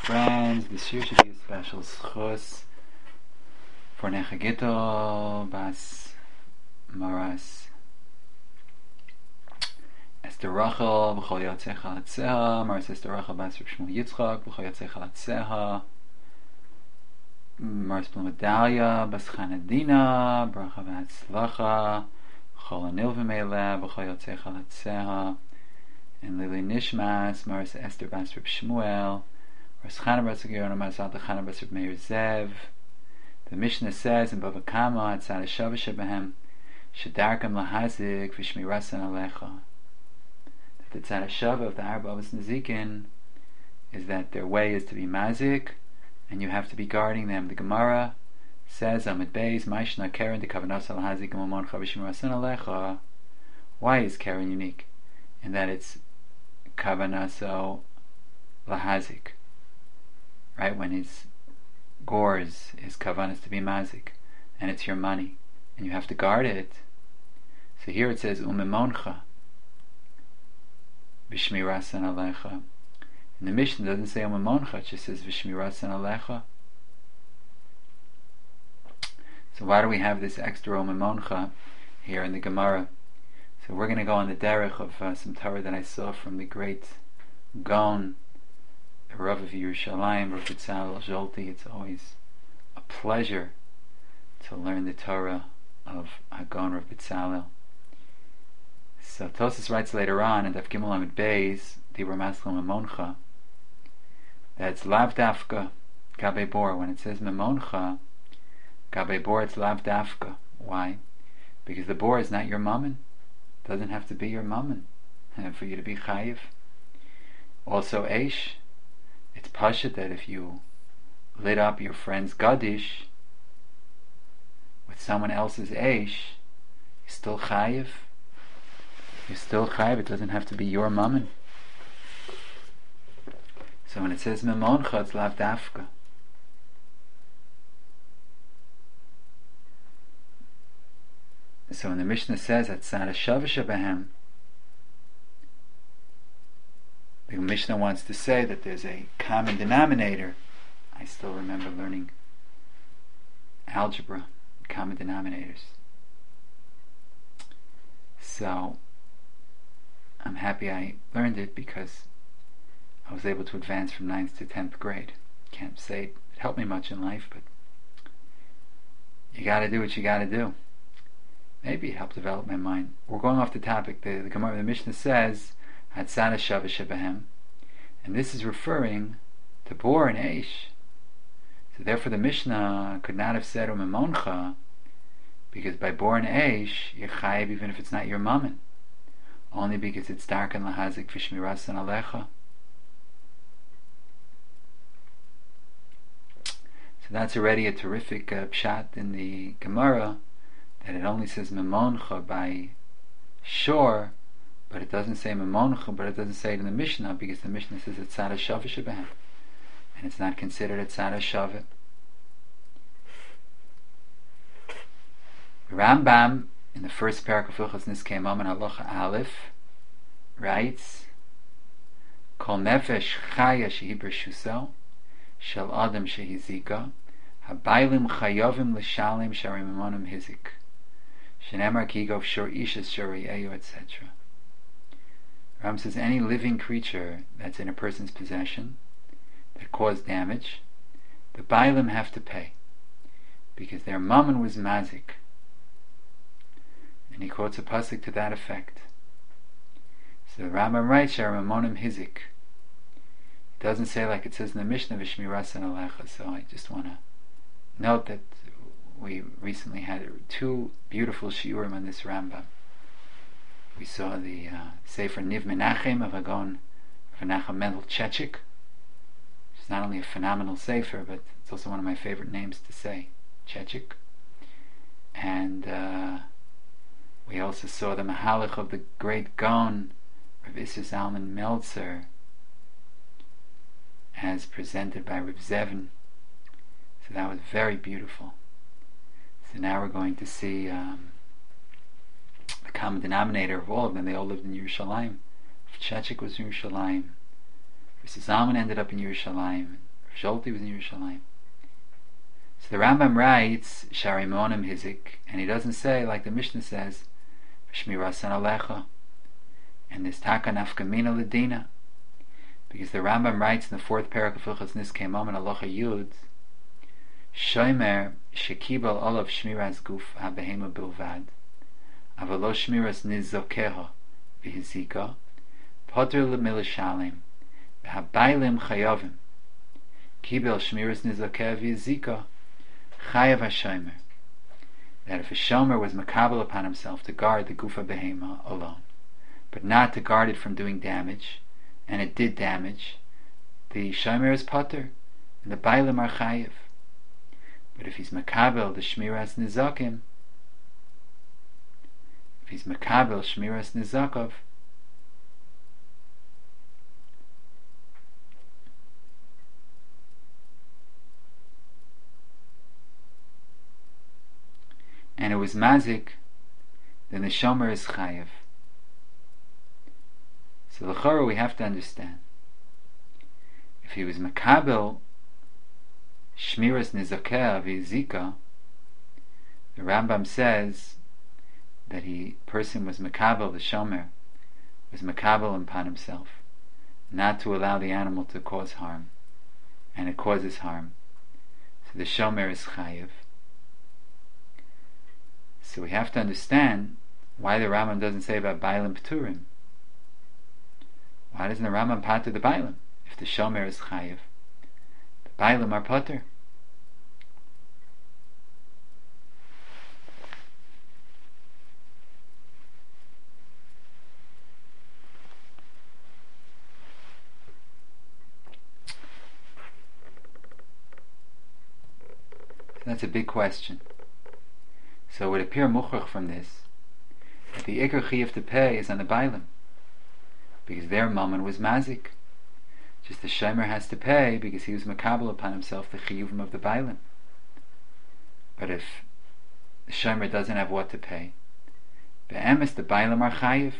Friends, this year should be a special schus for Nechagito Bas Maras Esther Rachel B'chol Yotzecha Latzeha Maras Esther Rachel Bas Shmuel Yitzchak B'chol Yotzecha Latzeha Maras Blumadalia Bas Chanadina Bracha V'Hatzlacha Chol Anil V'Meileh B'chol Yotzecha Latzeha and Lili Nishmas Maras Esther Bas Shmuel the Mishnah says in Bava Kama at Tzad Shava Shebehem Shedarkam Lahazik V'Shmirasan Alecha, that the Tzad Shava of the Arba Avos Nezikin is that their way is to be mazik and you have to be guarding them. The Gemara says Amid Beis Maishna Keren de Kavanasa Lahazik Mamoncha V'Shmirasan Alecha. Why is Keren unique? In that it's Kavanaso Lahazik. Right, when his gores, his kavan is to be mazik, and it's your money, and you have to guard it. So here it says umemoncha v'shmirasan alecha. And the Mishnah doesn't say umemoncha; it just says v'shmirasan alecha. So why do we have this extra umemoncha here in the Gemara? So we're going to go on the derech of some Torah that I saw from the great Gaon, the Rav of Yerushalayim, Rav Yitzhak Zolti. It's always a pleasure to learn the Torah of Hagon Rav Yitzhak. So Tosas writes later on in Daf Gimel Amid Beis, Dibur Maslam Memoncha, that it's Lav Dafka Gabe Bor. When it says Memoncha Gabe Bor, it's Lav Dafka. Why? Because the bor is not your mammon. It doesn't have to be your mammon for you to be chayiv. Also Eish, it's pashut that if you lit up your friend's gadish with someone else's eish, you're still chayiv. You're still chayiv. It doesn't have to be your mammon. So when it says memoncha, it's lav dafka. So when the Mishnah says that tzad shava shebehem, the Mishnah wants to say that there's a common denominator. I still remember learning algebra, common denominators. So I'm happy I learned it because I was able to advance from 9th to 10th grade. Can't say it helped me much in life, but you gotta do what you gotta do. Maybe it helped develop my mind. We're going off the topic. The Gemara, the Mishnah says Hatzana Shava Shebehem, and this is referring to Bor and Eish. So therefore the Mishnah could not have said Umemoncha, because by Bor and Eish you're chayiv even if it's not your mammon, only because it's dark and lahazik v'shmirasan alecha. So that's already a terrific pshat in the Gemara, that it only says Memoncha by shore, but it doesn't say Memoncha, but it doesn't say it in the Mishnah, because the Mishnah says it's Tzad Shava Shebehem, and it's not considered a Tzad Shava. Rambam, in the first parak of Hilchos Niskei Mamon Halacha Aleph, writes, Kol nefesh chaya shehi b'rshusah, shel adam shehi zika, habaylim chayovim l'shalim shari memonim hizik, shenemar kigov shor ishas shori eyo, etc. Ram says any living creature that's in a person's possession that caused damage, the Bailim have to pay because their mammon was mazik. And he quotes a pasuk to that effect. So the Rambam writes Shar Mamonim Hizik. It doesn't say like it says in the Mishnah V'Shmirasan Alecha. So I just want to note that we recently had 2 beautiful shiurim on this Rambam. We saw the Sefer Niv Menachem of Hagon Menachem Mendel Chechik, which is not only a phenomenal Sefer, but it's also one of my favorite names to say, Chechik. And we also saw the Mahalach of the great Gaon, Rav Issa Zalman Meltzer, as presented by Rav Zevin. So that was very beautiful. So now we're going to see the common denominator of all of them. They all lived in Yerushalayim. Chechik was in Yerushalayim. Zalman ended up in Yerushalayim. Sholti was in Yerushalayim. So the Rambam writes Sharimonim Hizik, and he doesn't say like the Mishnah says Shmirasan Alecha, and this Taka Nafkamina Ladina, because the Rambam writes in the fourth parak of Hilchos Niskei Mamon Alocha Yud, Shomer Shekibal Olav Shmiras Guf HaBehema Bilvad Avalo Shmiras Nizokeha V'Hizika Poter L'Milashalim V'Habaylim Chayavim Kibel Shmiras Nizokeha V'Hizika Chayav HaShomer, that if a Shomer was makabel upon himself to guard the Gufa Behema alone, but not to guard it from doing damage, and it did damage, the Shomer is potter, and the Bailim are Chayav. But if he's makabel the Shmiras Nizakim, if he's makabel Shmiras Nizakov, and it was mazik, then the shomer is chayev. So the l'chora we have to understand, if he was makabel shmiras nizakeh v'zika, the Rambam says that person was makabel, the shomer was makabel upon himself not to allow the animal to cause harm, and it causes harm, so the shomer is chayev. So we have to understand why the Rambam doesn't say about Bailim Pturim. Why doesn't the Rambam pater the Bailim? If the Shomer is Chayiv, the Bailim are pater. So that's a big question. So it would appear muchach from this that the ikar chiyuv to pay is on the bailim, because their mammon was mazik. Just the shomer has to pay because he was makabel upon himself the chiyuvim of the bailim. But if the shomer doesn't have what to pay, be'emes the bailim are chayiv,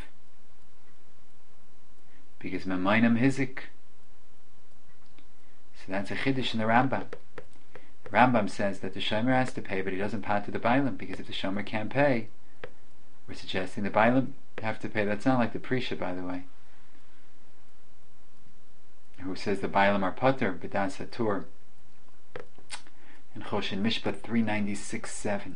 because memoinam hizik. So that's a chiddush in the Rambam. Rambam says that the shomer has to pay, but he doesn't pater the bailim, because if the shomer can't pay, we're suggesting the bailim have to pay. That's not like the Prisha, by the way, who says the bailim are pater b'das hatur in Choshen Mishpat 396-7.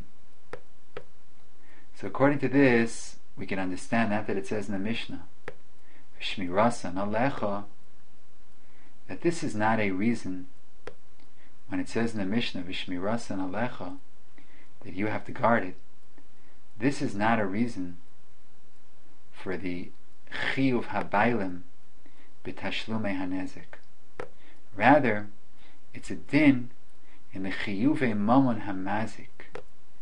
So according to this, we can understand that it says in the Mishnah Shmirasan Alecha, that this is not a reason. When it says in the Mishnah, V'shmirasan alecha, that you have to guard it, this is not a reason for the chiyuv habaylim b'tashlume hanezik. Rather, it's a din in the chiyuve mamon hamazik,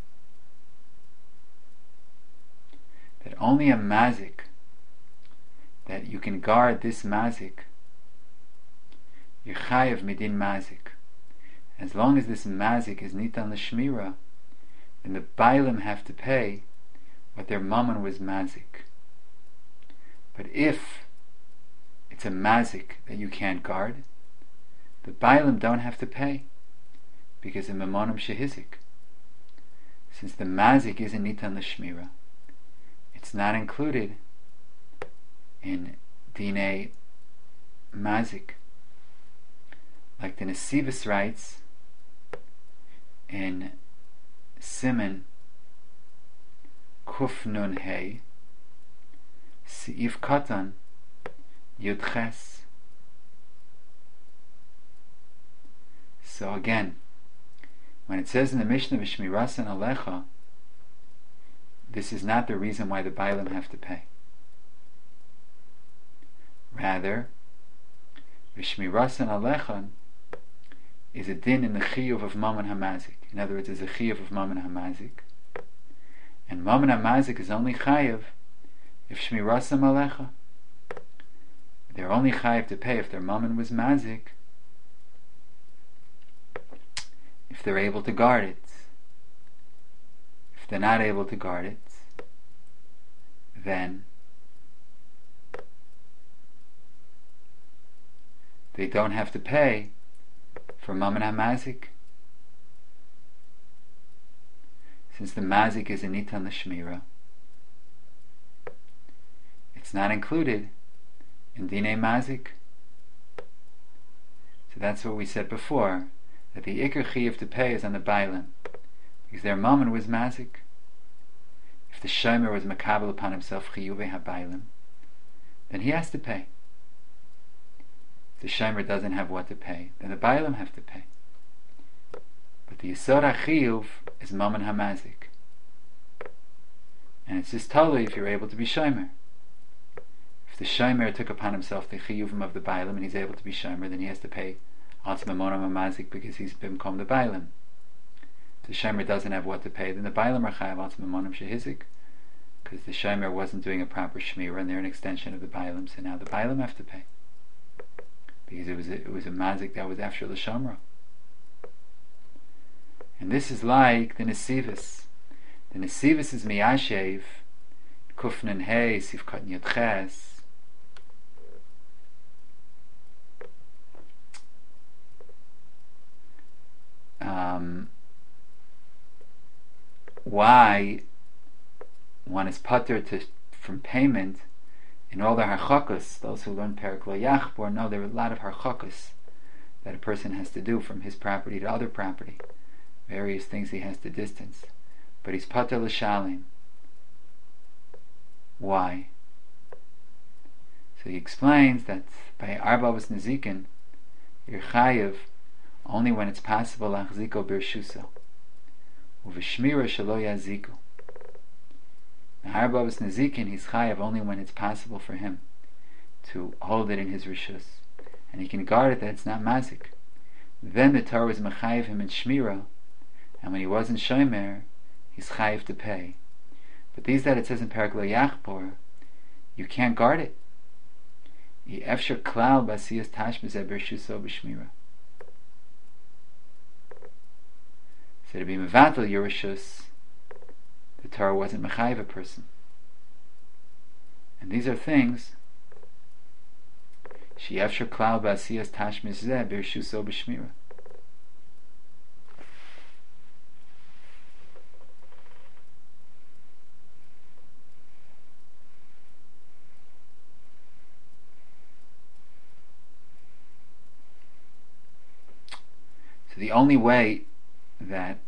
that only a mazik, that you can guard this mazik, you're chayav midin mazik. As long as this mazik is nitan l'shmira, then the bailim have to pay what their mammon was mazik. But if it's a mazik that you can't guard, the bailim don't have to pay, because in mamonim shehizik, since the mazik isn't nitan l'shmira, it's not included in dinei mazik. Like the Nesivus writes in Siman Kuf Nun Hey Seif Katan Yud Ches. So again, when it says in the Mishnah V'shmirasan alecha, this is not the reason why the bailim have to pay. Rather, V'shmirasan alecha is a din in the chiyuv of mammon hamazik. In other words, is a chiyuv of mammon hamazik, and mammon hamazik is only chayiv if shmirasam alecha. They're only chayiv to pay if their mammon was mazik, if they're able to guard it. If they're not able to guard it, then they don't have to pay for Mammon HaMazik? Since the Mazik is a Nitan L'Shmira, it's not included in Dinei Mazik. So that's what we said before, that the Iker Chiyuv to pay is on the Bailam, because their Mammon was Mazik. If the Shomer was Makabel upon himself Chiyuvei HaBailam, then he has to pay. If the Shomer doesn't have what to pay, then the Bailam have to pay. But the Yisod HaChiyuv is Mammon HaMazik, and it's just totally if you're able to be Shomer. If the Shomer took upon himself the Chiyuvim of the Bailam and he's able to be Shomer, then he has to pay Atzma Mammon HaMazik because he's bimkom the Bailam. If the Shomer doesn't have what to pay, then the Bailam are Chayav Atzma Mammon Shehizik, because the Shomer wasn't doing a proper Shmira and they're an extension of the Bailam, so now the Bailam have to pay, because it was a Mazik that was after the Shomra. And this is like the Nesivus. The Nesivus is Miyashev, Kufnan Hey, Sivkat Nyot Ches. Why one is pater from payment in all the harchakas. Those who learn Perek Lo Yachbor know there are a lot of harchakas that a person has to do from his property to other property, various things he has to distance, but he's pater l'shalim. Why? So he explains that by Arbavas Nezikin you're chayiv only when it's possible lachziko birshusa uv'shmira shelo yaziku. The Arbavas Nezikin he's chayiv only when it's possible for him to hold it in his rishus, and he can guard it that it's not mazik. Then the Torah was mechayiv him in shmira, and when he wasn't shomer, he's chayiv to pay. But these that it says in Perek Lo Yachbor, you can't guard it. Efshar klal basiyas tashmizeh birshuso b'shmira. So to be mevatel Yerushus, the Torah wasn't mechayiv a person. And these are things she'efshar klal basiyas tashmizeh birshuso b'shmira. So the only way that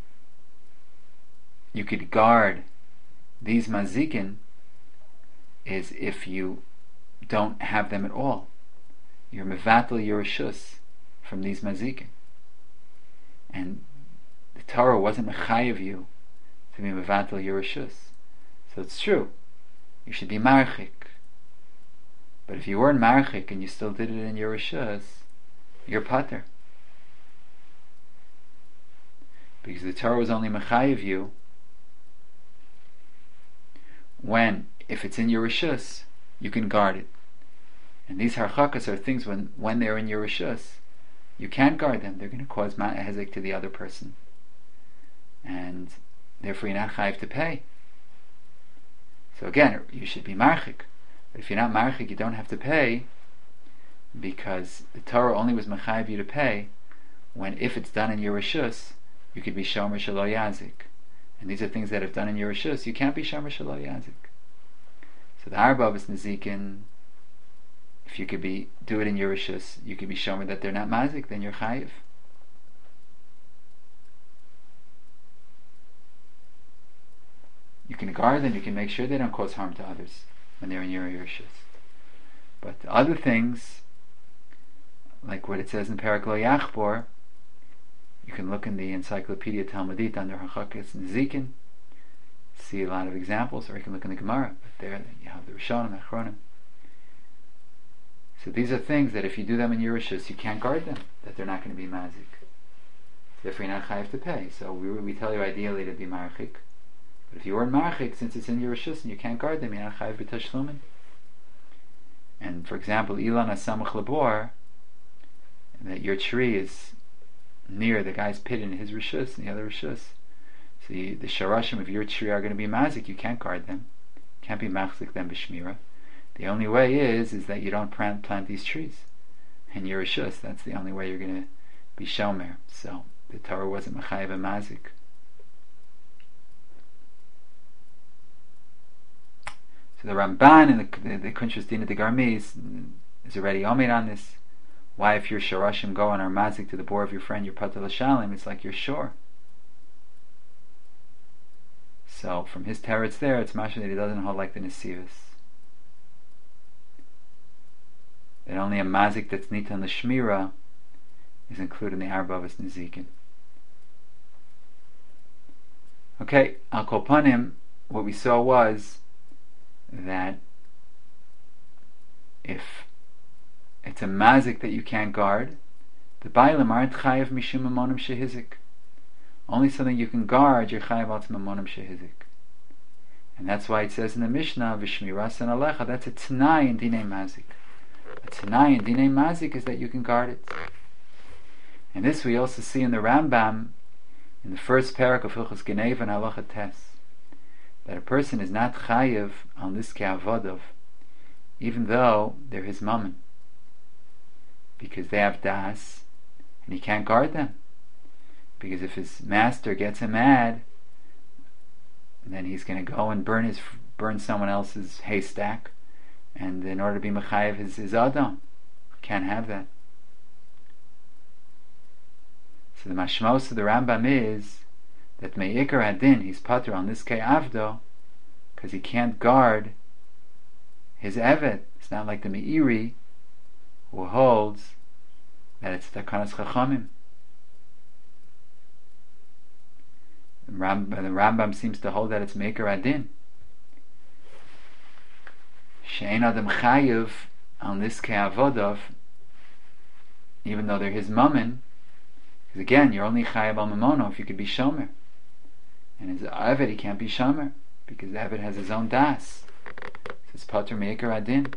you could guard these mazikin is if you don't have them at all. You're mevatel Yerushus from these mazikin, and the Torah wasn't mechayiv you to be mevatel Yerushus. So it's true, you should be marchik. But if you weren't marchik and you still did it in Yerushus, you're pater. Because the Torah was only mechayiv you when, if it's in your rishus, you can guard it. And these harchakas are things when they're in your rishus, you can't guard them. They're going to cause ma'hezek to the other person, and therefore you're not chayiv to pay. So again, you should be marchik. But if you're not marchik, you don't have to pay, because the Torah only was mechayiv you to pay when, if it's done in your rishus, you could be shomer shelo yazik. And these are things that have done in your rishus, you can't be shomer shelo yazik. So the Arbavas Nezikin, if you could do it in your rishus, you could be shomer that they're not mazik, then you're chayiv. You can guard them, you can make sure they don't cause harm to others when they're in your rishus. But other things, like what it says in Perek Lo Yachbor, you can look in the Encyclopedia Talmudit under Hachakas and Nezikin, see a lot of examples, or you can look in the Gemara. But there you have the Rishonim, Achronim. So these are things that if you do them in Yerushus, you can't guard them, that they're not going to be mazik. Therefore you're not chayiv to pay. So we tell you ideally to be marchik. But if you weren't marchik, since it's in Yerushus and you can't guard them, you're not chayiv b'tashlumin. And for example, Ilan Asamach Labor, that your tree is near the guy's pit in his rishus and the other rishus. So the sharashim of your tree are going to be mazik. You can't guard them. You can't be machzik them b'shmira. The only way is that you don't plant these trees in your rishus. That's the only way you're going to be shomer. So the Torah wasn't mechayev a mazik. So the Ramban and the Kunshas Dina de Garmi is already omid on this. Why, if your sharashim go and are mazik to the bore of your friend, your patel shalim, it's like you're sure. So from his teretz there, it's mashal that he doesn't hold like the nesivos. That only a mazik that's nitan l'shmira is included in the arbavas nezikin. Okay, al kol panim, what we saw was that if it's a mazik that you can't guard, the bailam aren't chayav mishum mamonim shehizik. Only something you can guard, you're chayav al mamonim shehizik. And that's why it says in the Mishnah, v'shmiras and alecha, that's a t'nai in dinei mazik. A t'nai in dinei mazik is that you can guard it. And this we also see in the Rambam, in the first parak of Hilchos Geneva and Halacha Tes, that a person is not chayav on this ke'avodov, even though they're his mammon, because they have das, and he can't guard them. Because if his master gets him mad, then he's going to go and burn someone else's haystack, and in order to be mechayev his adam, can't have that. So the mashmos of the Rambam is that me'ikar hadin, he's patur on this ke'avdo, because he can't guard his evet. It's not like the me'iri, who holds that it's takanas chachamim. The Rambam seems to hold that it's me'ikar hadin. She'ein adam chayiv on this ke'avodov, even though they're his mammon. Because again, you're only chayav al mamono if you could be shomer, and his avid he can't be shomer because the avid has his own das. So it's pater meikar adin.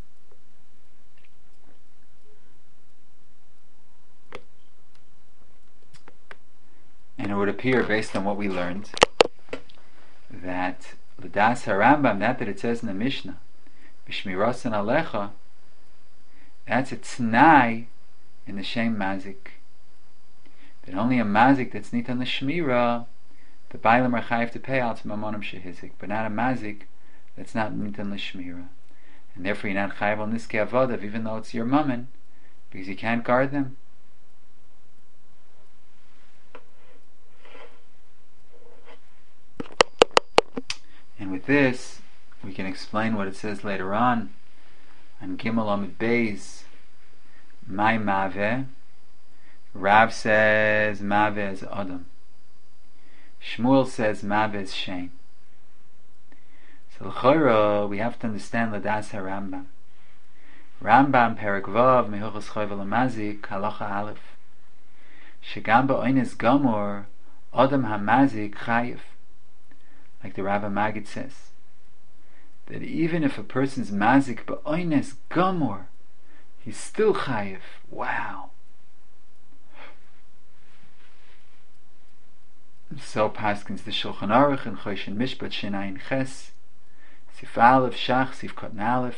And it would appear, based on what we learned, that the das harambam, that it says in the Mishnah, b'shmiras and alecha, that's a t'nai in the shem mazik. That only a mazik that's nitan l'shmira, the bailam are chayiv to pay out to mamonim shehizik, but not a mazik that's not nitan l'shmira, and therefore you're not chayiv on this ke'avodav, even though it's your mammon, because you can't guard them. And with this, we can explain what it says later on Gimel Amud Beis, my maveh. Rav says maveh is Adam. Shmuel says maveh is Shem. So l'chora, we have to understand Ladas HaRambam. Rambam Perek Vav Mehuchos Chovel HaMazik Halacha Aleph. Shegam ba'oines Gomor Adam HaMazik Chayiv. Like the Rav Magid says, that even if a person's mazik ba'oines Gomor, he's still Chayiv. Wow. So paskins the Shulchan Aruch and Choshen Mishpat Shenayin Ches Sif Aleph Shach Sif Kotan Aleph,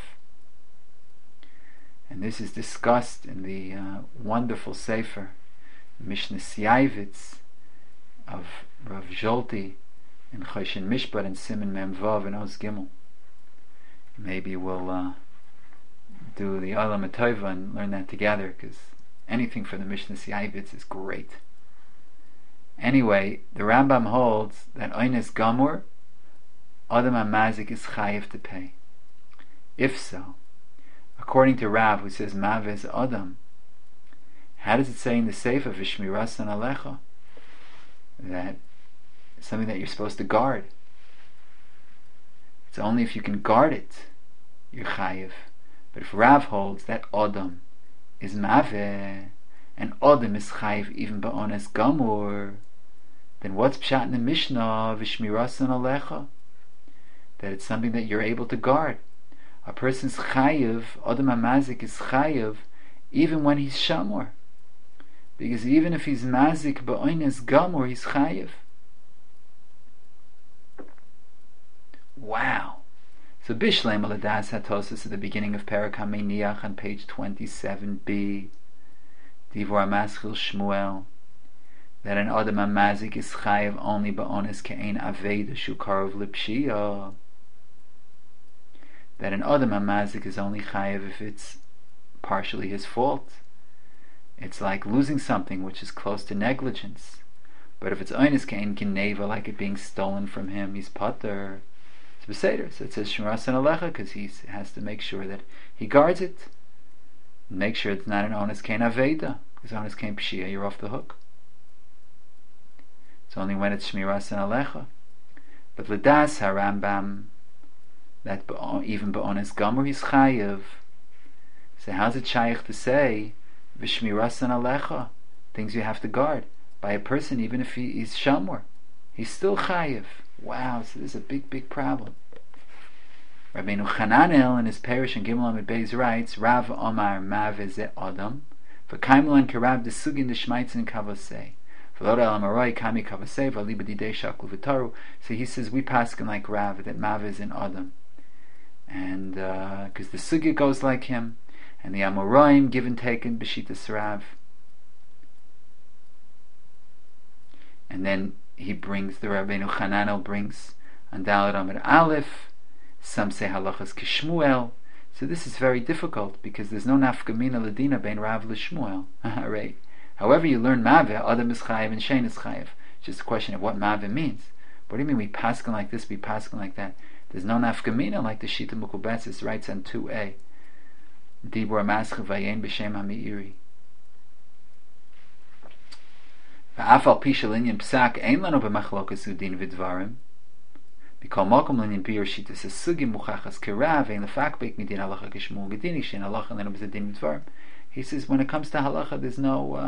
and this is discussed in the wonderful Sefer Mishnah Siayvitz of Rav Zolti in Choshen Mishpat and Siman Mem Vav and Oz Gimel. Maybe we'll do the Olam HaTova and learn that together, because anything for the Mishnah Siayvitz is great. Anyway, the Rambam holds that Oines Gamur, Adam HaMazik is chayiv to pay. If so, according to Rav, who says Maveh is Adam, how does it say in the Sefer V'shmiras and Alecha that it's something that you're supposed to guard? It's only if you can guard it, you're chayiv. But if Rav holds that Adam is Maveh, and Adam is chayiv even ba'ones Gamur, then what's pshat in the Mishnah V'shmiras and Alecha? That it's something that you're able to guard. A person's chayiv, Adam HaMazik is chayiv, even when he's shamor, because even if he's mazik ba'oines Gamur, he's chayiv. Wow. So Bishleim Aladas HaTosas at the beginning of Perek HaMeiniach on page 27b. Divor Maschil Shmuel, that an Adam HaMazik is chayiv only ba'ones ke'ein aveda shu karov l'pshia. That an Adam HaMazik is only chayiv if it's partially his fault. It's like losing something which is close to negligence. But if it's oines ke'ein geneva, like it being stolen from him, he's pater. It's beseder. So it says Shmirasan Alecha, because he has to make sure that he guards it. Make sure it's not an ones ke'ein aveda, because ones ke'ein pshia, you're off the hook. It's only when it's Shmiras and Alecha. But L'das HaRambam, that even Ba'ones Gomer he's chayiv. So how's it shaykh to say V'Shmiras and Alecha, things you have to guard, by a person even if he's Shamor? He's still chayiv. Wow, so this is a big problem. Rabbeinu Chananel in his parish in Gimel Amid Beis writes, Rav Omar Mave Ze Adam, V'Kaimlan Karab de Sugin de Shmaitzin Kavosei. So he says we paskin like Rav that Mav is in Adam, and because the sugya goes like him, and the Amoraim give and taken b'shitas Rav, and then he brings the Rabbeinu Chananel brings on Daled Amid Aleph. Some say halachas kishmuel. So this is very difficult because there's no nafkamina ladina bein Rav l'Shmuel. Right. However you learn Maveh, Adam is chayiv and Shein is chayiv. It's just a question of what Maveh means. What do you mean we paskin like this, we paskin like that? There's no nafkamina like the Shita Mukubetzis writes on 2a. Dibor Maschil Vayen B'Shem HaMeiri. V'afal Pishal Inyan Psak Ein Lano B'Machlokas Udin V'Dvarim. B'Kol Mokum Linyan Bir Shita Sesugim Muchachas Kerav Ein Lefak Beik Midin Halacha Kishmul Gedini Shein Halacha Leno B'Zadin V'Dvarim. He says when it comes to halacha, there's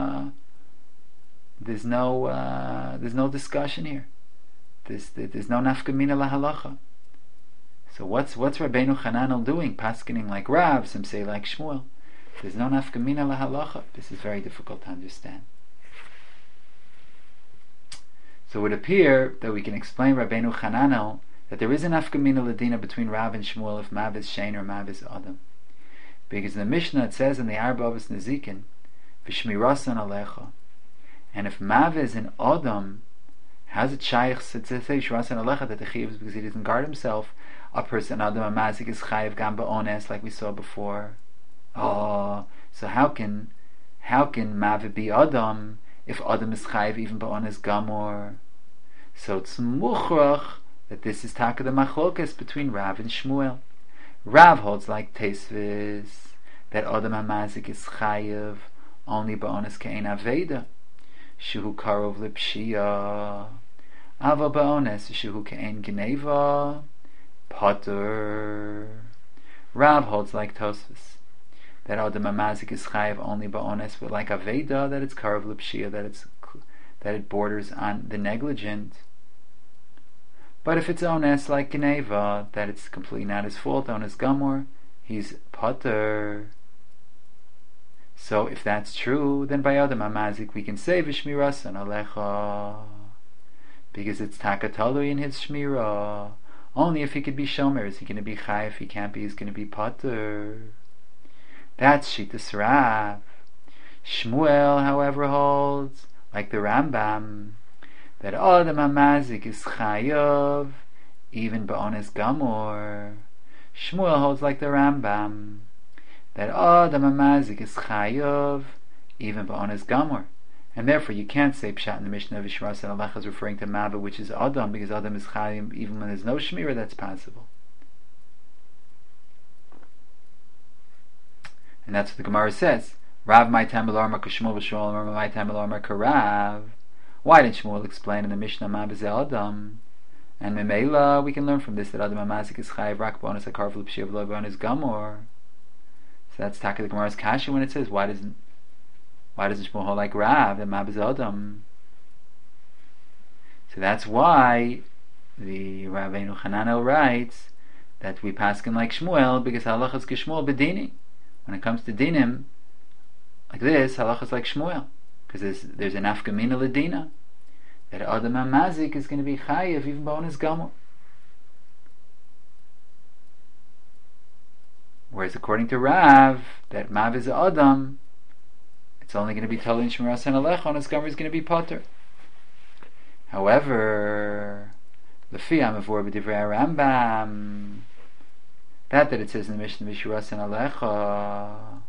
no discussion here. There's no nafkamina la halacha. So what's Rabbeinu Chananel doing? Paskening like Rav, some say like Shmuel. There's no nafkamina la halacha. This is very difficult to understand. So it would appear that we can explain Rabbeinu Chananel that there is an nafkamina ladina between Rav and Shmuel if Mav is Shein or Mav is Adam. Because in the Mishnah it says in the Arba Avos Nezikin, V'Shmirasan Alecha, and if Mav is an Adam, how's it shaykh to say Shmirasan Alecha that the Chiv is because he doesn't guard himself? A person Adam HaMazik is chayiv gam ba'ones like we saw before. Oh, so how can Mav be Adam if Adam is chayiv even ba'ones gamor? So it's muchrach that this is taka the machlokas between Rav and Shmuel. Rav holds like Teisvis that Adam HaMazik is chayiv only ba'ones ke'ein aveda shehu karov l'pshia, ava ba'ones shehu ke'ein geneva potter. Rav holds like Tosfos that Adam HaMazik is chayiv only ba'ones but like aveda that it's karov l'pshia, that it borders on the negligent. But if it's ones like Geneva, that it's completely not his fault, ones gamor, he's pater. So if that's true, then by Adam HaMazik we can say V'Shmirasan Alecha, because it's takatolui in his shmira. Only if he could be shomer is he going to be chai. If he can't be, he's going to be pater. That's Shitas Rav. Shmuel, however, holds like the Rambam that Adam HaMazik is chayav even ba'ones gamor. Shmuel holds like the Rambam that Adam HaMazik is chayav even ba'ones gamor, and therefore you can't say pshat in the Mishnah of V'Shmirasan Alecha is referring to Mava, which is Adam, because Adam is chayav even when there's no shmira. That's possible, and that's what the Gemara says. Rav my time alarma kashmul v'shmuel my time alarma karav. Why did Shmuel explain in the Mishnah Mav is Adam? And Memela, we can learn from this that Adam HaMazik is chayiv rak ba'ones hakar v'l'pshia v'lo ba'ones gamor. So that's taka the Gemara's kasha when it says why doesn't Shmuel hold like Rav that Mav is Adam? So that's why the Rabbeinu Chananel writes that we paskin like Shmuel because halachas k'Shmuel b'dini. When it comes to dinim like this, halachas like Shmuel, because there's an afkamina ladina that Adam HaMazik is going to be chayiv even ba'ones gamor. Whereas according to Rav, that Mav is Adam, it's only going to be Tali in Shmiras Alecha, and his Gomer is going to be Potter. However, Lefi Amavur B'divrei Rambam, that it says in the Mishnah Shmiras Alecha,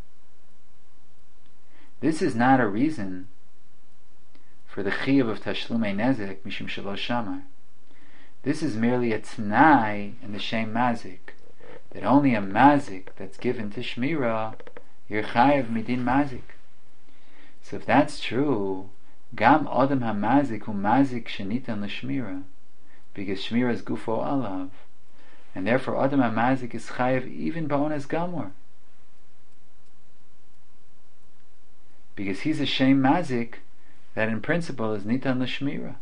this is not a reason for the Chiyuv of Tashlumei Nezek Mishum Shelo Shamar. This is merely a T'nai in the Shem Mazik, that only a Mazik that's given to Shmira, you're Chayav Midin Mazik. So if that's true, Gam Adam HaMazik Hu Mazik Shenitan L'Shmira, because Shmira is Gufo Alav, and therefore Adam HaMazik is Chayav even Ba'onas Gamor, because he's a Shem Mazik that in principle is Nitan L'Shmira.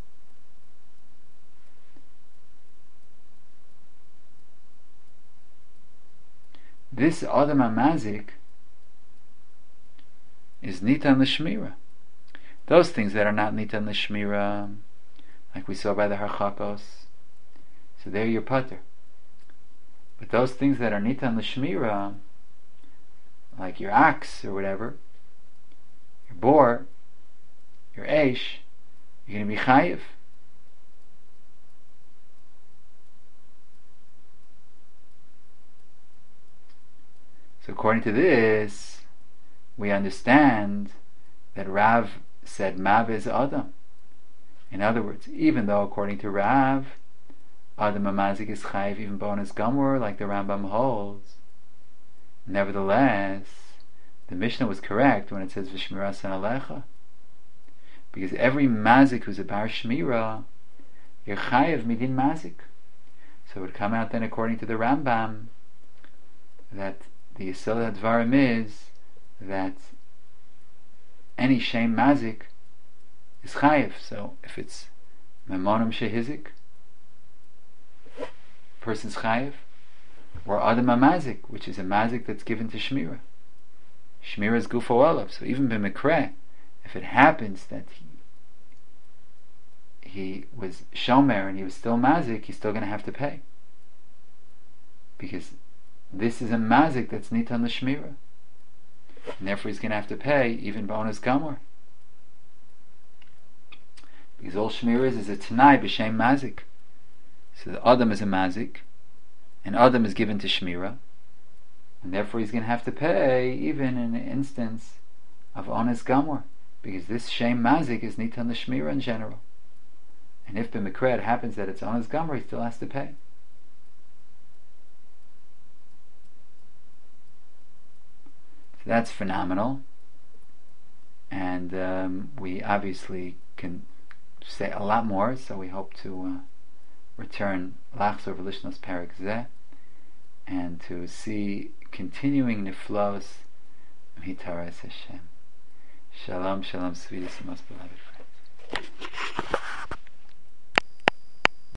This Adam HaMazik is Nitan L'Shmira. Those things that are not Nitan L'Shmira, like we saw by the Harchakos, so they're your Pater. But those things that are Nitan L'Shmira, like your ox or whatever, your boar, your eish, you're going to be Chayiv. So according to this, we understand that Rav said Mav is Adam. In other words, even though according to Rav, Adam HaMazik is Chayiv even Ba'onas Gamor, like the Rambam holds, nevertheless, the Mishnah was correct when it says V'shmiras Alecha, because every Mazik who's a Bar Shmira, you're Chayiv Midin Mazik. So it would come out then according to the Rambam that the Yisod HaDvarim is that any Shem Mazik is Chayiv. So if it's Memonim Shehizik, person's Chayiv, or Adam HaMazik, which is a Mazik that's given to Shmira. Shmira is Gufo Olav. So even b'Mekreh, if it happens that he was Shomer and he was still Mazik, he's still going to have to pay. Because this is a Mazik that's Nitan L'Shmira. And therefore he's going to have to pay even Ba'onas Gamor. Because all Shmira is a Tanai b'Shem Mazik. So the Adam is a Mazik, and Adam is given to Shmira, and therefore he's going to have to pay even in an instance of Onas Gamor, because this Shem Mazik is Nitan L'Shmira in general. And if b'Mekreh it happens that it's Onas Gamor, he still has to pay. So that's phenomenal, and we obviously can say a lot more, so we hope to return Lachzor V'Lishnos Perek Zeh, and to see continuing Niflos Mitaras Hashem. Shalom, shalom, sweetest and most beloved friends.